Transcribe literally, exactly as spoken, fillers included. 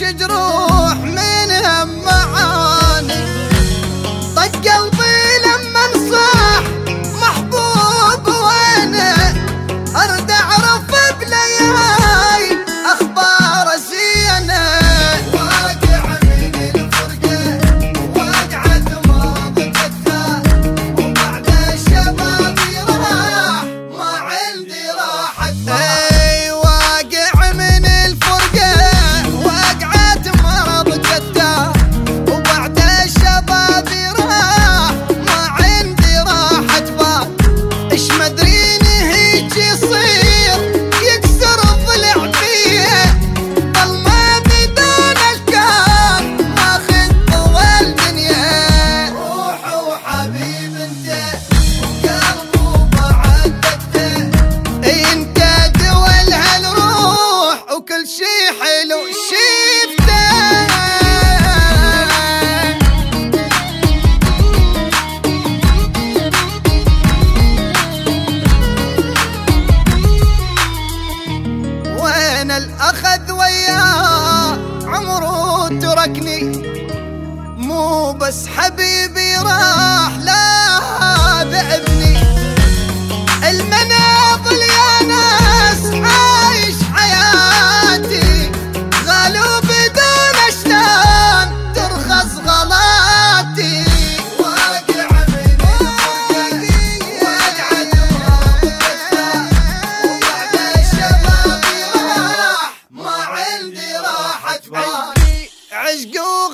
جروح منها معاني. طق قلبي لما انصاح محبوب وينه، ارد اعرف بليالي اخبار زينه. واقع من الفرقه وقعت ماضتها، وبعد الشباب راح ما عندي راحه بال. الأخذ وياه عمره تركني، مو بس حبيبي راح لا بابني. المناضل يا ناس عايش حياتي، غالوا بدون شلون ترخص غلاتي. واقع من الفرقة وقعت ماضتها، وبعد الشباب راح ما عندي راحة بال. عشق